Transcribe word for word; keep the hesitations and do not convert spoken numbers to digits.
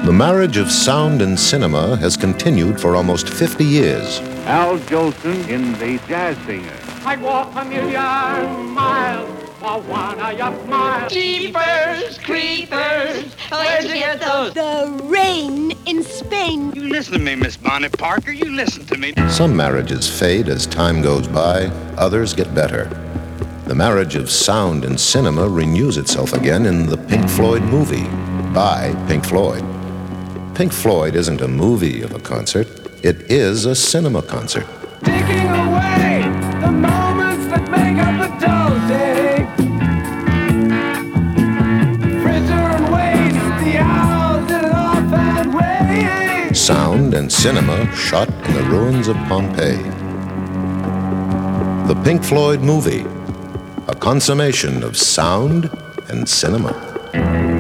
The marriage of sound and cinema has continued for almost fifty years. Al Jolson in The Jazz Singer. I'd walk a million miles for one of your smiles. Jeepers, creepers, where'd you get those? The rain in Spain. You listen to me, Miss Bonnie Parker. You listen to me. Some marriages fade as time goes by, others get better. The marriage of sound and cinema renews itself again in the Pink Floyd movie, by Pink Floyd. Pink Floyd isn't a movie of a concert, it is a cinema concert. Taking away the moments that make up a dosing. Fritter and waste the hours in an off-hand way. Sound and cinema shot in the ruins of Pompeii. The Pink Floyd movie, a consummation of sound and cinema.